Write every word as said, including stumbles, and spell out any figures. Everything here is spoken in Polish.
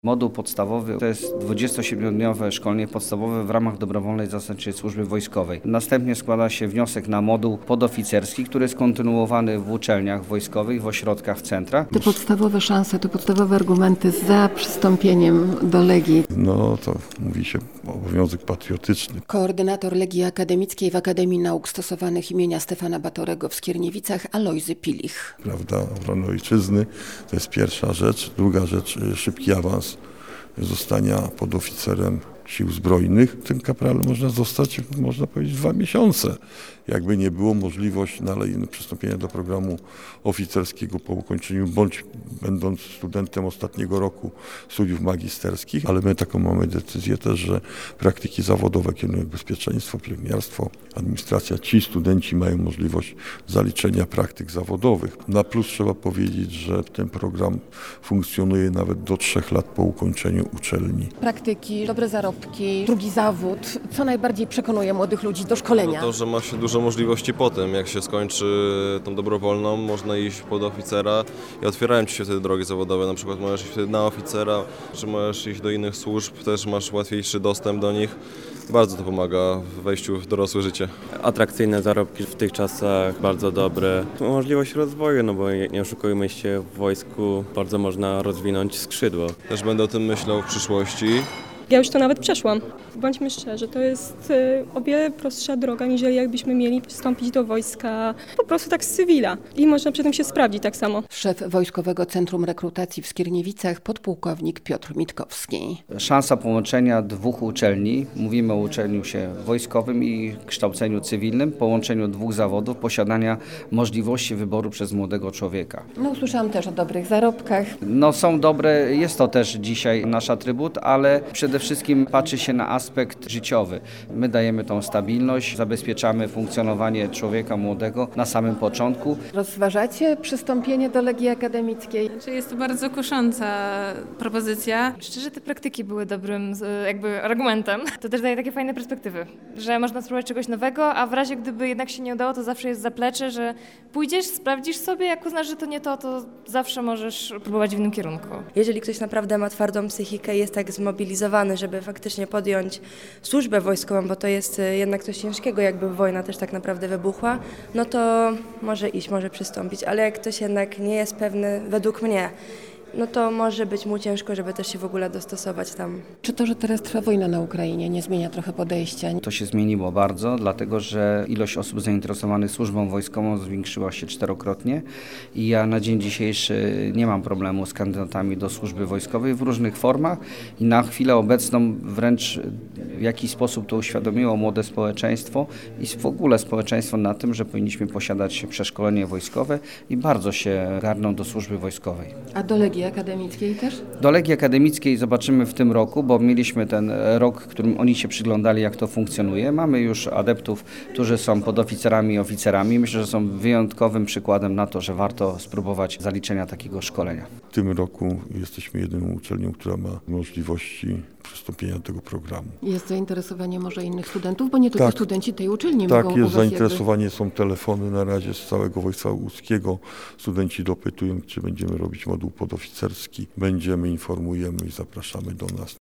Moduł podstawowy to jest dwudziestosiedmiodniowe szkolenie podstawowe w ramach dobrowolnej zastępczej służby wojskowej. Następnie składa się wniosek na moduł podoficerski, który jest kontynuowany w uczelniach wojskowych, w ośrodkach, w centrach. Te podstawowe szanse, te podstawowe argumenty za przystąpieniem do Legii. No to mówi się obowiązek patriotyczny. Koordynator Legii Akademickiej w Akademii Nauk Stosowanych imienia Stefana Batorego w Skierniewicach, Alojzy Pilich. Prawda, obrona ojczyzny to jest pierwsza rzecz. Druga rzecz, szybki awans zostania podoficerem Sił Zbrojnych. Tym kapralem można zostać, można powiedzieć, dwa miesiące. Jakby nie było możliwość nalej przystąpienia do programu oficerskiego po ukończeniu, bądź będąc studentem ostatniego roku studiów magisterskich, ale my taką mamy decyzję też, że praktyki zawodowe, kierunek bezpieczeństwo, pielęgniarstwo, administracja, ci studenci mają możliwość zaliczenia praktyk zawodowych. Na plus trzeba powiedzieć, że ten program funkcjonuje nawet do trzech lat po ukończeniu uczelni. Praktyki, dobre zarobki, drugi zawód. Co najbardziej przekonuje młodych ludzi do szkolenia? No to, że ma się dużo możliwości po tym, jak się skończy tą dobrowolną, można iść pod oficera i otwierają ci się wtedy drogi zawodowe. Na przykład możesz iść wtedy na oficera, czy możesz iść do innych służb, też masz łatwiejszy dostęp do nich. Bardzo to pomaga w wejściu w dorosłe życie. Atrakcyjne zarobki w tych czasach, bardzo dobre. Możliwość rozwoju, no bo nie oszukujmy się, w wojsku bardzo można rozwinąć skrzydło. Też będę o tym myślał w przyszłości. Ja już to nawet przeszłam. Bądźmy szczerzy, to jest o wiele prostsza droga, niżeli jakbyśmy mieli wstąpić do wojska po prostu tak z cywila. I można przy tym się sprawdzić tak samo. Szef Wojskowego Centrum Rekrutacji w Skierniewicach, podpułkownik Piotr Mitkowski. Szansa połączenia dwóch uczelni, mówimy o uczelniu się wojskowym i kształceniu cywilnym, połączeniu dwóch zawodów, posiadania możliwości wyboru przez młodego człowieka. No usłyszałam też o dobrych zarobkach. No są dobre, jest to też dzisiaj nasz atrybut, ale przede wszystkim patrzy się na aspekt życiowy. My dajemy tą stabilność, zabezpieczamy funkcjonowanie człowieka młodego na samym początku. Rozważacie przystąpienie do Legii Akademickiej? Jest to bardzo kusząca propozycja. Szczerze, te praktyki były dobrym jakby argumentem. To też daje takie fajne perspektywy, że można spróbować czegoś nowego, a w razie gdyby jednak się nie udało, to zawsze jest zaplecze, że pójdziesz, sprawdzisz sobie, jak uznasz, że to nie to, to zawsze możesz próbować w innym kierunku. Jeżeli ktoś naprawdę ma twardą psychikę i jest tak zmobilizowany, żeby faktycznie podjąć służbę wojskową, bo to jest jednak coś ciężkiego, jakby wojna też tak naprawdę wybuchła, no to może iść, może przystąpić, ale jak ktoś jednak nie jest pewny, według mnie, no to może być mu ciężko, żeby też się w ogóle dostosować tam. Czy to, że teraz trwa wojna na Ukrainie, nie zmienia trochę podejścia? To się zmieniło bardzo, dlatego że ilość osób zainteresowanych służbą wojskową zwiększyła się czterokrotnie i ja na dzień dzisiejszy nie mam problemu z kandydatami do służby wojskowej w różnych formach i na chwilę obecną wręcz w jakiś sposób to uświadomiło młode społeczeństwo i w ogóle społeczeństwo na tym, że powinniśmy posiadać przeszkolenie wojskowe i bardzo się garną do służby wojskowej. A do Legii Akademickiej też? Do Legii Akademickiej zobaczymy w tym roku, bo mieliśmy ten rok, w którym oni się przyglądali, jak to funkcjonuje. Mamy już adeptów, którzy są podoficerami i oficerami. Myślę, że są wyjątkowym przykładem na to, że warto spróbować zaliczenia takiego szkolenia. W tym roku jesteśmy jedyną uczelnią, która ma możliwości przystąpienia do tego programu. Jest zainteresowanie może innych studentów, bo nie tylko tak, studenci tej uczelni tak, mogą jest u was zainteresowanie, jakby... są telefony na razie z całego wojska łódzkiego. Studenci dopytują, czy będziemy robić moduł podoficerski. Będziemy, informujemy i zapraszamy do nas.